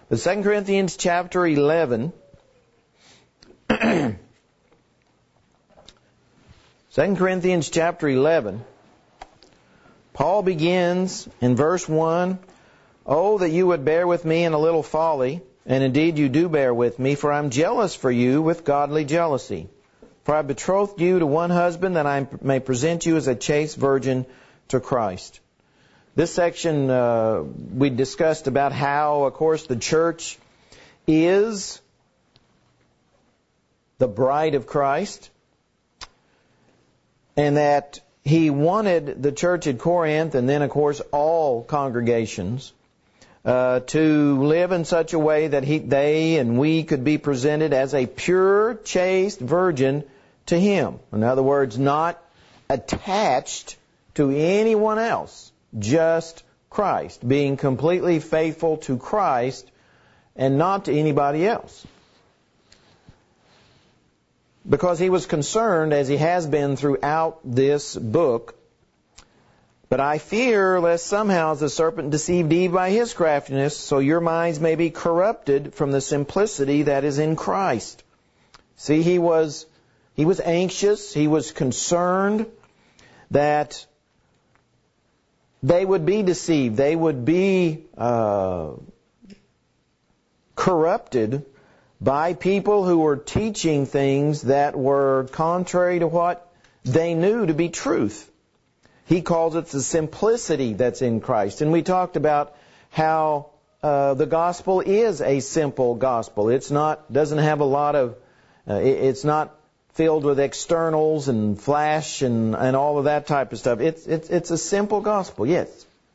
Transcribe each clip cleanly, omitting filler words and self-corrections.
But 2 Corinthians chapter 11, 2 Corinthians chapter 11, Paul begins in verse 1, "Oh, that you would bear with me in a little folly, and indeed you do bear with me, for I'm jealous for you with godly jealousy. For I betrothed you to one husband, that I may present you as a chaste virgin to Christ." This section we discussed about how, of course, the church is the bride of Christ, and that he wanted the church at Corinth, and then, of course, all congregations, to live in such a way that they and we could be presented as a pure, chaste virgin to Him. In other words, not attached to anyone else, just Christ, being completely faithful to Christ and not to anybody else. Because he was concerned, as he has been throughout this book, "But I fear lest somehow the serpent deceived Eve by his craftiness, so your minds may be corrupted from the simplicity that is in Christ." See, he was anxious, he was concerned that they would be deceived, they would be corrupted by people who were teaching things that were contrary to what they knew to be truth. He calls it the simplicity that's in Christ. And we talked about how the gospel is a simple gospel. It's doesn't have a lot of, it's not filled with externals and flash and all of that type of stuff. It's a simple gospel, yes.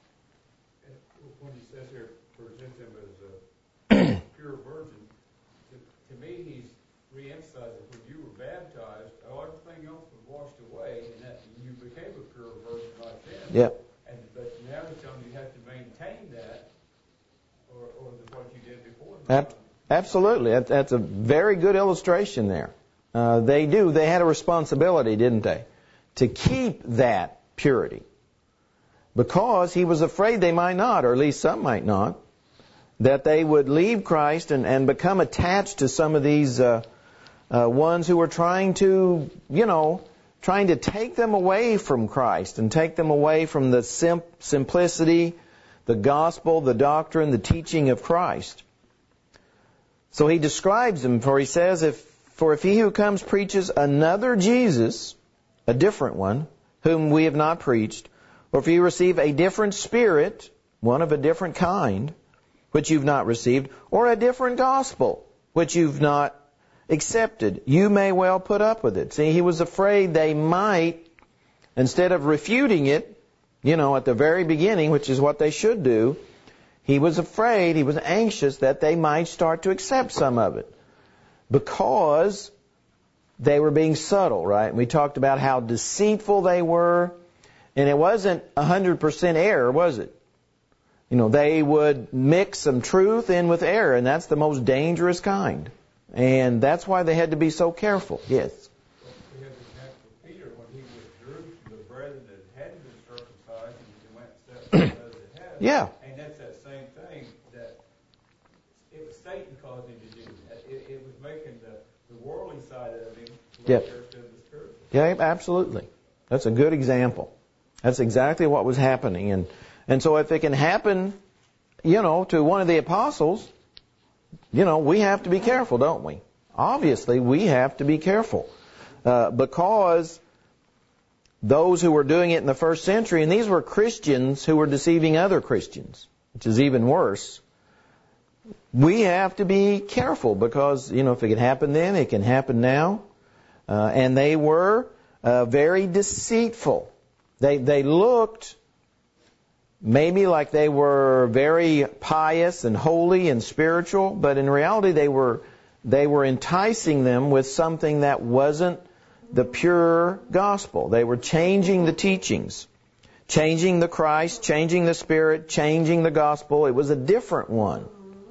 When he says here, present him as a pure virgin, to me he's re-emphasizing when you were baptized, everything else was washed away, and that you became a pure virgin right then. Yeah. But now he's telling you have to maintain that, or what you did before. Absolutely. That's a very good illustration there. They had a responsibility, didn't they, to keep that purity. Because he was afraid they might not, or at least some might not, that they would leave Christ and become attached to some of these ones who were trying to take them away from Christ and take them away from the simplicity, the gospel, the doctrine, the teaching of Christ. So he describes them, for he says, For if he who comes preaches another Jesus, a different one, whom we have not preached, or if you receive a different spirit, one of a different kind, which you've not received, or a different gospel, which you've not accepted, you may well put up with it. See, he was afraid they might, instead of refuting it, at the very beginning, which is what they should do, he was afraid, he was anxious that they might start to accept some of it. Because they were being subtle, right? And we talked about how deceitful they were. And it wasn't 100% error, was it? They would mix some truth in with error, and that's the most dangerous kind. And that's why they had to be so careful. Yes? We have the example of Peter when he withdrew from the brethren that hadn't been circumcised and went and stepped to those that had. Yeah. And that's that same thing that it was Satan causing him to do. It was making the worldly side of him Yep. closer to the spiritual. Yeah, absolutely. That's a good example. That's exactly what was happening. And so if it can happen, to one of the apostles, we have to be careful, don't we? Obviously, we have to be careful. Because those who were doing it in the first century, and these were Christians who were deceiving other Christians, which is even worse. We have to be careful because, if it can happen then, it can happen now. And they were very deceitful. They looked maybe like they were very pious and holy and spiritual, but in reality they were enticing them with something that wasn't the pure gospel. They were changing the teachings, changing the Christ, changing the Spirit, changing the gospel. It was a different one.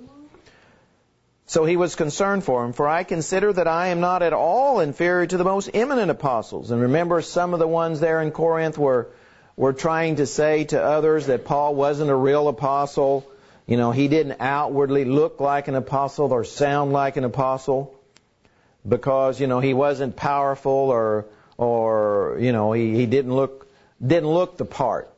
So he was concerned for him. For I consider that I am not at all inferior to the most eminent apostles. And remember, some of the ones there in Corinth were trying to say to others that Paul wasn't a real apostle. he didn't outwardly look like an apostle or sound like an apostle because, he wasn't powerful or he didn't look the part.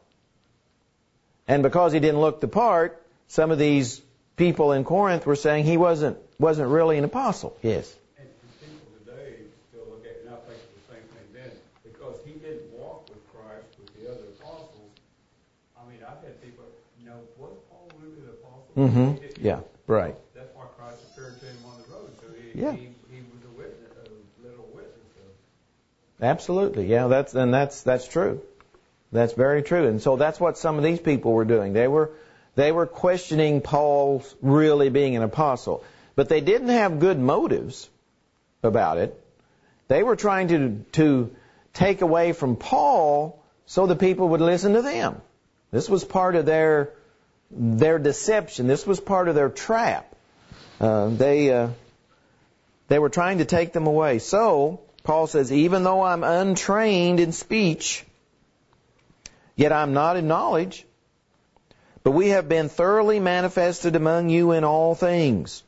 And because he didn't look the part, some of these people in Corinth were saying he wasn't really an apostle. Yes. And people today still look at, and I think the same thing then, because he didn't walk with Christ with the other apostles. I mean, I've had people, was Paul really the apostle? Mm-hmm. Yeah, right. That's why Christ appeared to him on the road. So he was a witness, a little witness of. Absolutely. Yeah, that's true. That's very true. And so that's what some of these people were doing. They were questioning Paul's really being an apostle. But they didn't have good motives about it. They were trying to take away from Paul so the people would listen to them. This was part of their deception. This was part of their trap. They were trying to take them away. So, Paul says, even though I'm untrained in speech, yet I'm not in knowledge, but we have been thoroughly manifested among you in all things.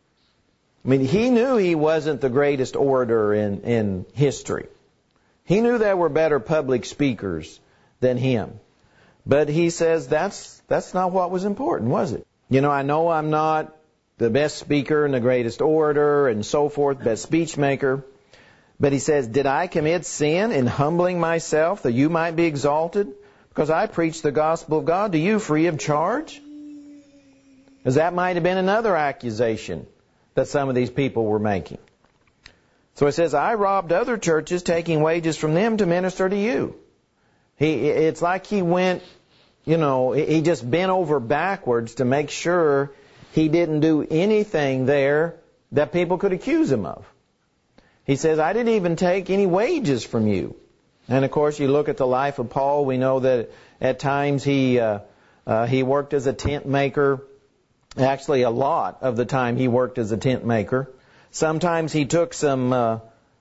I mean, he knew he wasn't the greatest orator in history. He knew there were better public speakers than him. But he says that's not what was important, was it? I know I'm not the best speaker and the greatest orator and so forth, best speech maker. But he says, did I commit sin in humbling myself that you might be exalted? Because I preach the gospel of God to you free of charge? Because that might have been another accusation that some of these people were making. So it says, I robbed other churches, taking wages from them to minister to you. It's like he went, he just bent over backwards to make sure he didn't do anything there that people could accuse him of. He says, I didn't even take any wages from you. And of course, you look at the life of Paul, we know that at times he worked as a tent maker. Actually, a lot of the time he worked as a tent maker. Sometimes he took some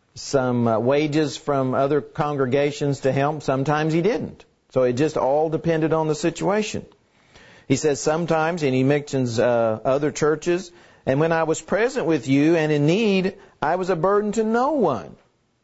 wages from other congregations to help. Sometimes he didn't. So it just all depended on the situation. He says sometimes, and he mentions other churches, and when I was present with you and in need, I was a burden to no one.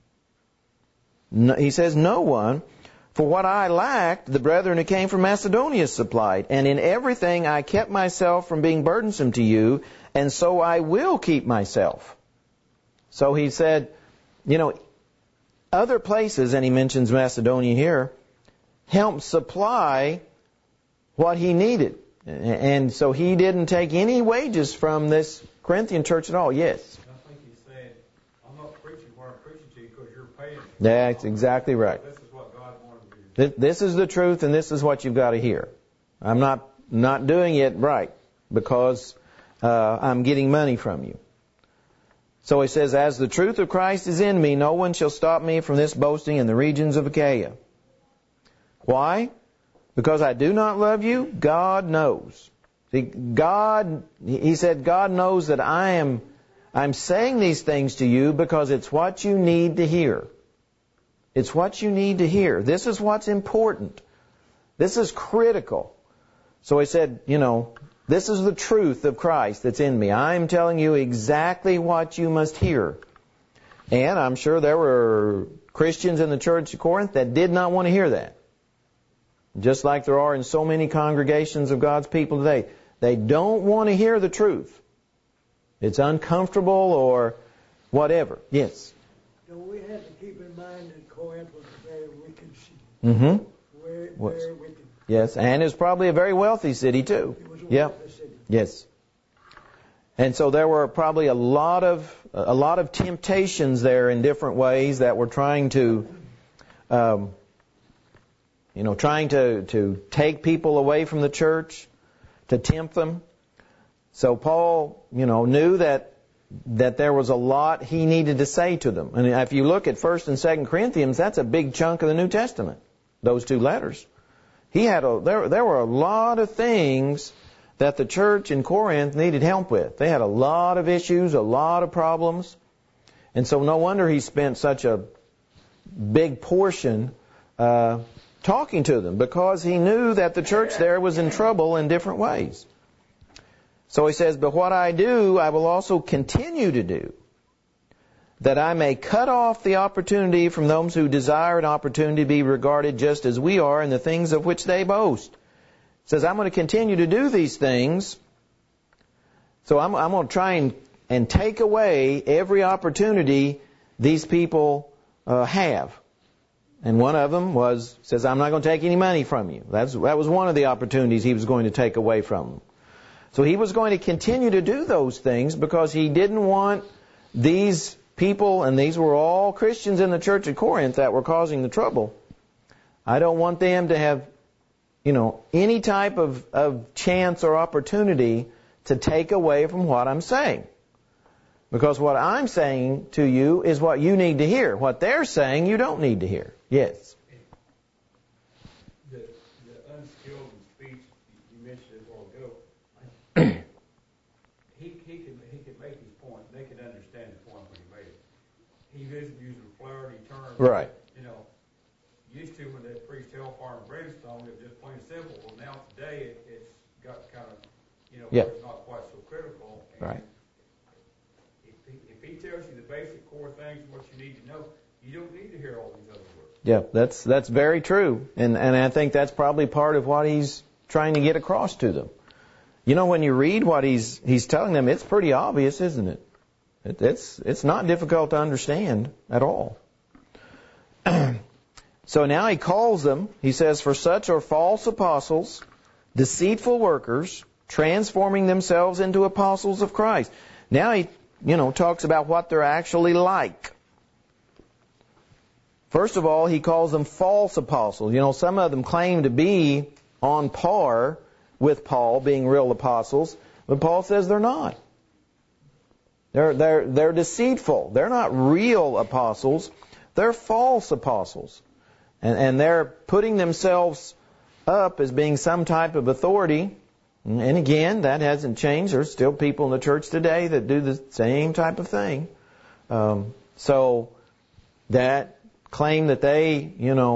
He says no one. For what I lacked, the brethren who came from Macedonia supplied. And in everything I kept myself from being burdensome to you, and so I will keep myself. So he said, other places, and he mentions Macedonia here, helped supply what he needed. And so he didn't take any wages from this Corinthian church at all. Yes? I think he's saying, I'm not preaching what I'm preaching to you because you're paying me. That's exactly right. This is what God wanted me to do. This is the truth, and this is what you've got to hear. I'm not doing it right because I'm getting money from you. So he says, as the truth of Christ is in me, no one shall stop me from this boasting in the regions of Achaia. Why? Because I do not love you? God knows. See, he said, God knows that I'm saying these things to you because it's what you need to hear. It's what you need to hear. This is what's important. This is critical. So he said, this is the truth of Christ that's in me. I'm telling you exactly what you must hear. And I'm sure there were Christians in the church of Corinth that did not want to hear that. Just like there are in so many congregations of God's people today. They don't want to hear the truth. It's uncomfortable or whatever. Yes? So we have to keep in mind that Corinth was a very wicked city. Mm-hmm. Very wicked. Yes, and it's probably a very wealthy city too. It was a Yeah. wealthy city. Yes. And so there were probably a lot of temptations there in different ways that were trying to take people away from the church, to tempt them. So Paul, knew that there was a lot he needed to say to them. And if you look at 1st and 2nd Corinthians, that's a big chunk of the New Testament, those two letters. There were a lot of things that the church in Corinth needed help with. They had a lot of issues, a lot of problems. And so no wonder he spent such a big portion talking to them, because he knew that the church there was in trouble in different ways. So he says, but what I do, I will also continue to do, that I may cut off the opportunity from those who desire an opportunity to be regarded just as we are in the things of which they boast. He says, I'm going to continue to do these things, so I'm going to try and take away every opportunity these people have. And one of them says, I'm not going to take any money from you. That was one of the opportunities he was going to take away from them. So he was going to continue to do those things because he didn't want these people, and these were all Christians in the church at Corinth that were causing the trouble. I don't want them to have, any type of chance or opportunity to take away from what I'm saying. Because what I'm saying to you is what you need to hear. What they're saying, you don't need to hear. Yes? The unskilled in speech, you mentioned it a while ago, he could make his point. They could understand the point when he made it. He isn't using flowery terms. Right. Used to when they preached hellfire and brimstone, it was just plain simple. Well, now today it's got kind of, where it's not quite so critical. And right. If he tells you the basic core things, what you need to know, you don't need to hear all these other words. Yeah, that's very true. And I think that's probably part of what he's trying to get across to them. When you read what he's telling them, it's pretty obvious, isn't it? It's not difficult to understand at all. So now he calls them, he says, for such are false apostles, deceitful workers, transforming themselves into apostles of Christ. Now he, talks about what they're actually like. First of all, he calls them false apostles. Some of them claim to be on par with Paul, being real apostles, but Paul says they're not. They're deceitful. They're not real apostles. They're false apostles. And they're putting themselves up as being some type of authority. And again, that hasn't changed. There's still people in the church today that do the same type of thing. So that claim that they,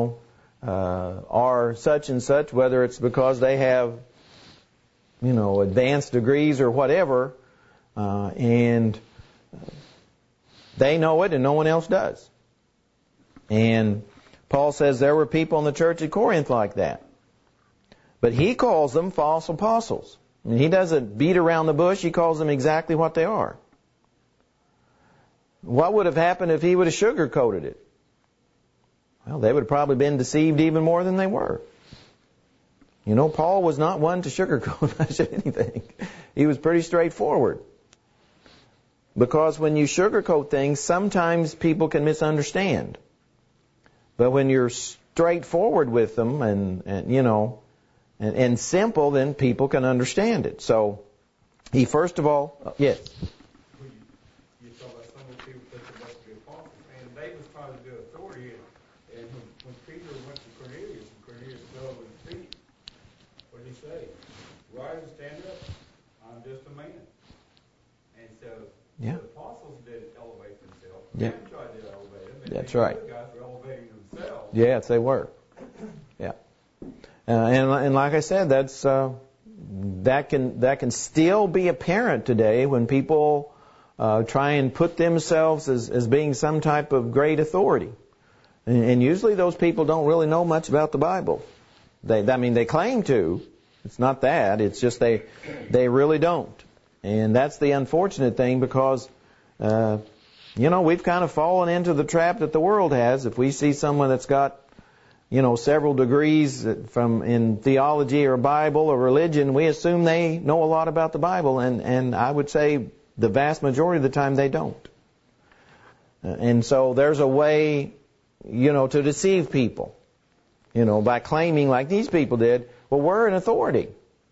are such and such, whether it's because they have, advanced degrees or whatever, and they know it and no one else does. And Paul says there were people in the church at Corinth like that. But he calls them false apostles. He doesn't beat around the bush. He calls them exactly what they are. What would have happened if he would have sugarcoated it? Well, they would have probably been deceived even more than they were. Paul was not one to sugarcoat much of anything. He was pretty straightforward. Because when you sugarcoat things, sometimes people can misunderstand. But when you're straightforward with them and simple, then people can understand it. So he first of all, yes. You talk about some of the people that are supposed to be apostles, and they was trying to do authority. And when Peter went to Cornelius, and Cornelius fell at his feet, what did he say? Rise and stand up. I'm just a man. And so the apostles didn't elevate themselves. Yeah. They tried to elevate them. That's right. The guys were elevating themselves. Yes, they were. Yeah. And like I said, that can still be apparent today when people try and put themselves as being some type of great authority. And usually those people don't really know much about the Bible. They claim to. It's not that. It's just they really don't. And that's the unfortunate thing because, we've kind of fallen into the trap that the world has. If we see someone that's got, several degrees in theology or Bible or religion, we assume they know a lot about the Bible. And I would say the vast majority of the time they don't. And so there's a way, to deceive people, by claiming like these people did, well, we're an authority.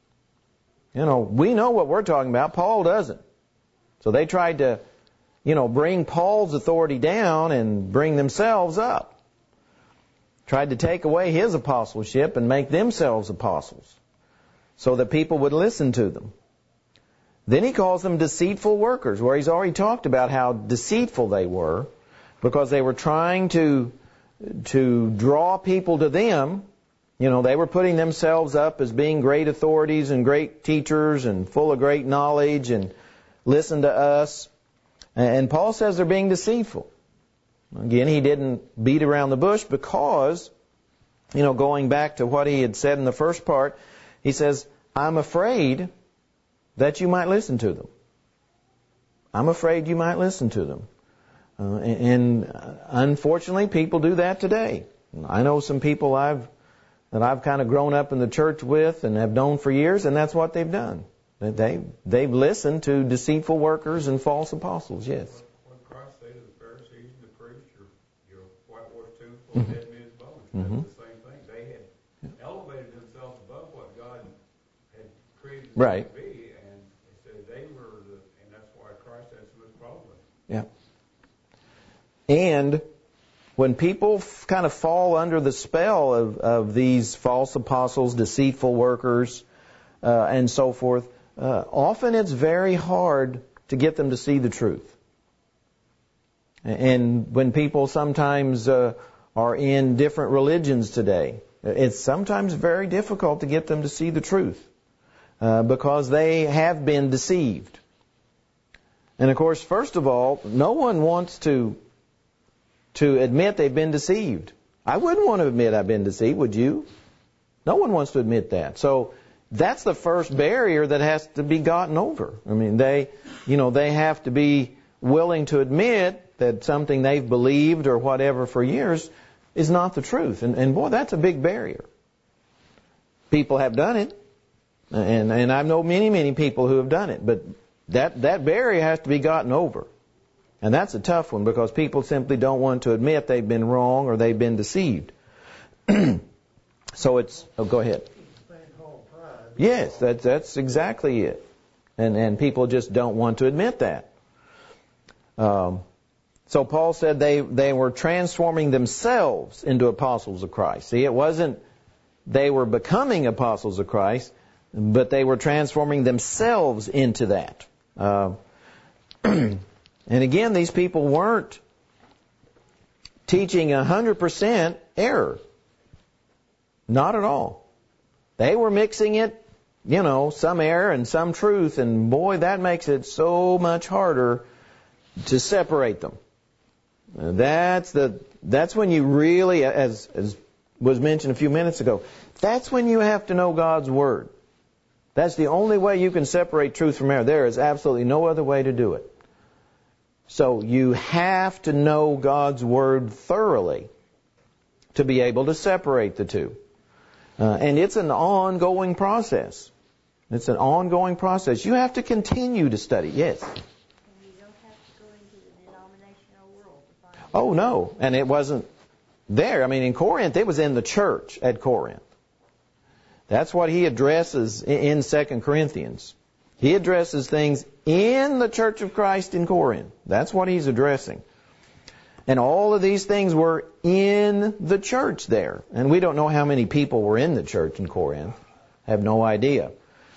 We know what we're talking about. Paul doesn't. So they tried to, bring Paul's authority down and bring themselves up. Tried to take away his apostleship and make themselves apostles so that people would listen to them. Then he calls them deceitful workers, where he's already talked about how deceitful they were because they were trying to draw people to them They were putting themselves up as being great authorities and great teachers and full of great knowledge and listen to us. And Paul says they're being deceitful. Again, he didn't beat around the bush because, going back to what he had said in the first part, he says, I'm afraid that you might listen to them. I'm afraid you might listen to them. And unfortunately, people do that today. I know some people that I've kind of grown up in the church with and have known for years, and that's what they've done. They've listened to deceitful workers and false apostles, yes. What Christ said to the Pharisees and the priests, your whitewashed tomb full of dead men's bones. That's the same thing. They had elevated themselves above what God had created them Right. to be, and they said they were and that's why Christ had so much problem with them. Yeah. And when people kind of fall under the spell of these false apostles, deceitful workers, and so forth, often it's very hard to get them to see the truth. And when people sometimes are in different religions today, it's sometimes very difficult to get them to see the truth because they have been deceived. And of course, first of all, no one wants to admit they've been deceived. I wouldn't want to admit I've been deceived, would you? No one wants to admit that. So that's the first barrier that has to be gotten over. I mean, they have to be willing to admit that something they've believed or whatever for years is not the truth. And boy, that's a big barrier. People have done it. And I know many, many people who have done it. But that barrier has to be gotten over. And that's a tough one because people simply don't want to admit they've been wrong or they've been deceived. So go ahead. Yes, that's exactly it. And people just don't want to admit that. So Paul said they were transforming themselves into apostles of Christ. See, it wasn't they were becoming apostles of Christ, but they were transforming themselves into that. And again, these people weren't teaching 100% error. Not at all. They were mixing it, some error and some truth, and boy, that makes it so much harder to separate them. That's when you really, as was mentioned a few minutes ago, that's when you have to know God's Word. That's the only way you can separate truth from error. There is absolutely no other way to do it. So you have to know God's Word thoroughly to be able to separate the two. And it's an ongoing process. It's an ongoing process. You have to continue to study. Yes? And you don't have to go into the denominational world to find Oh, no. And it wasn't there. I mean, in Corinth, it was in the church at Corinth. That's what he addresses in 2 Corinthians. He addresses things in the church of Christ in Corinth. That's what he's addressing. And all of these things were in the church there. And we don't know how many people were in the church in Corinth. I have no idea.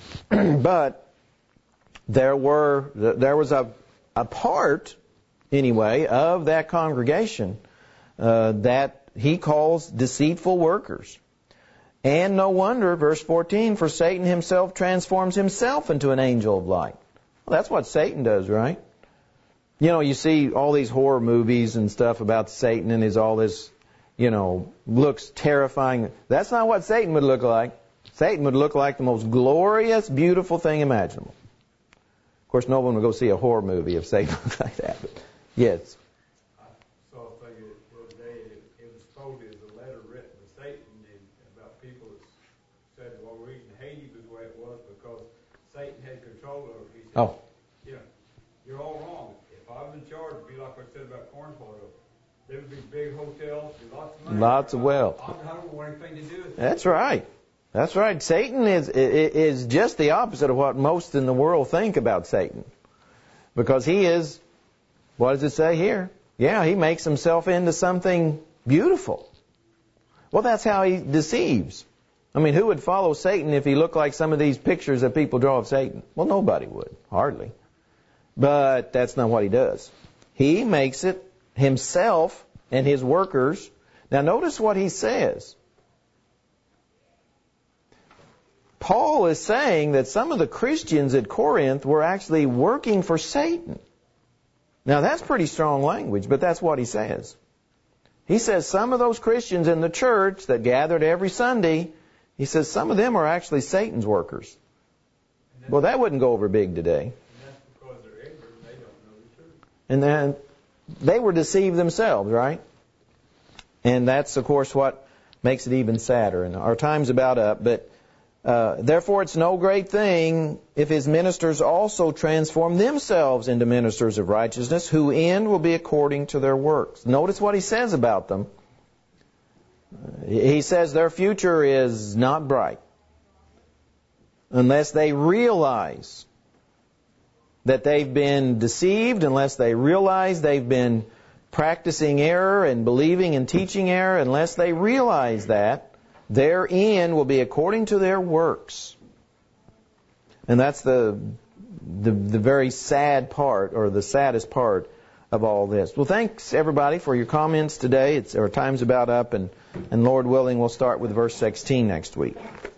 But there was a part, anyway, of that congregation that he calls deceitful workers. And no wonder, verse 14, for Satan himself transforms himself into an angel of light. Well, that's what Satan does, right? You see all these horror movies and stuff about Satan and all this, looks terrifying. That's not what Satan would look like. Satan would look like the most glorious, beautiful thing imaginable. Of course, no one would go see a horror movie if Satan looked like that. But yes. I saw a thing the other day. It was quoted as a letter written to Satan about people that said, well, the reason Haiti was the way it was because Satan had control over it. He said, you're all wrong. If I was in charge, it'd be like I said about cornflower. There would be big hotels, lots of money. Lots of wealth. I don't want anything to do with it. That's right. That's right. Satan is just the opposite of what most in the world think about Satan. Because he is, what does it say here? Yeah, he makes himself into something beautiful. Well, that's how he deceives. I mean, who would follow Satan if he looked like some of these pictures that people draw of Satan? Well, nobody would. Hardly. But that's not what he does. He makes it himself and his workers. Now, notice what he says. Paul is saying that some of the Christians at Corinth were actually working for Satan. Now that's pretty strong language, but that's what he says. He says some of those Christians in the church that gathered every Sunday, he says some of them are actually Satan's workers. Well, that wouldn't go over big today. And that's because they're ignorant and they don't know the truth. And then they were deceived themselves, right? And that's, of course, what makes it even sadder. And our time's about up, but therefore it's no great thing if his ministers also transform themselves into ministers of righteousness, whose end will be according to their works. Notice what he says about them. He says their future is not bright unless they realize that they've been deceived, unless they realize they've been practicing error and believing and teaching error, unless they realize that, their end will be according to their works. And that's the very sad part, or the saddest part of all this. Well, thanks everybody for your comments today. Our time's about up, and Lord willing, we'll start with verse 16 next week.